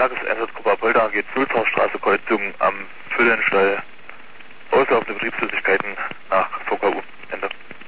Tageseinsatzgruppe Apolda geht Sulzaustraße Kreuzung am Füllenstall. Auslaufende Betriebsflüssigkeiten nach VKU. Ende.